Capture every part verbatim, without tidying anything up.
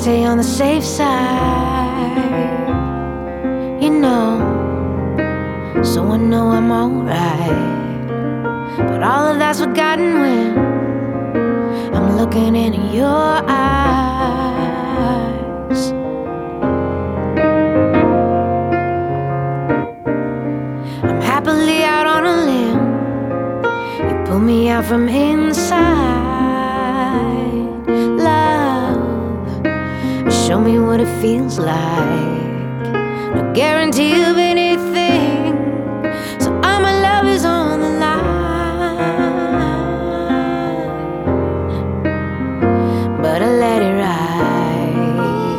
stay on the safe side, you know, so I know I'm alright. But all of that's forgotten when I'm looking into your eyes. I'm happily out on a limb. You pull me out from inside. Love, show me what it feels like. No guarantee of anything, so all my love is on the line. But I let it ride,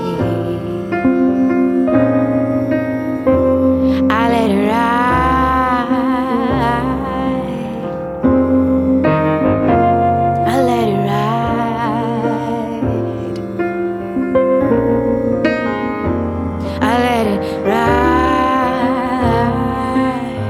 I let it ride, I let it ride, I let it ride.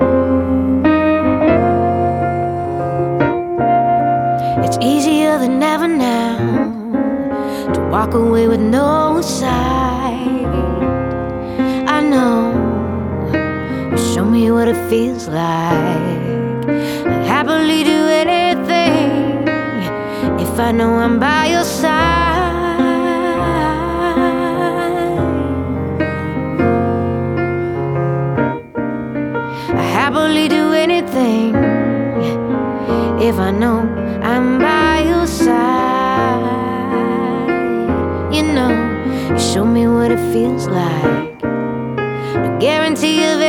It's easier than ever now to walk away with no sight. I know you show me what it feels like. I'd happily do anything if I know I'm by your side. I happily do anything if I know I'm by your side. You know, you show me what it feels like. No guarantee of